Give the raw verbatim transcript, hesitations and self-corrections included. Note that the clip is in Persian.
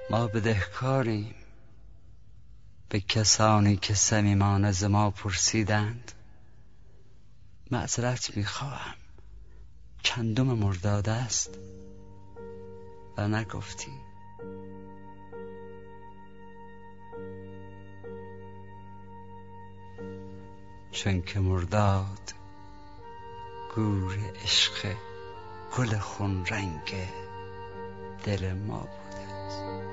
ما بدهکاریم به کسانی که صمیمانه ز ما پرسیدند. معذرت میخواهم، چندم مرداد است و نگفتی. چون که مرداد گور عشق گل خون رنگ دل ما بوده است.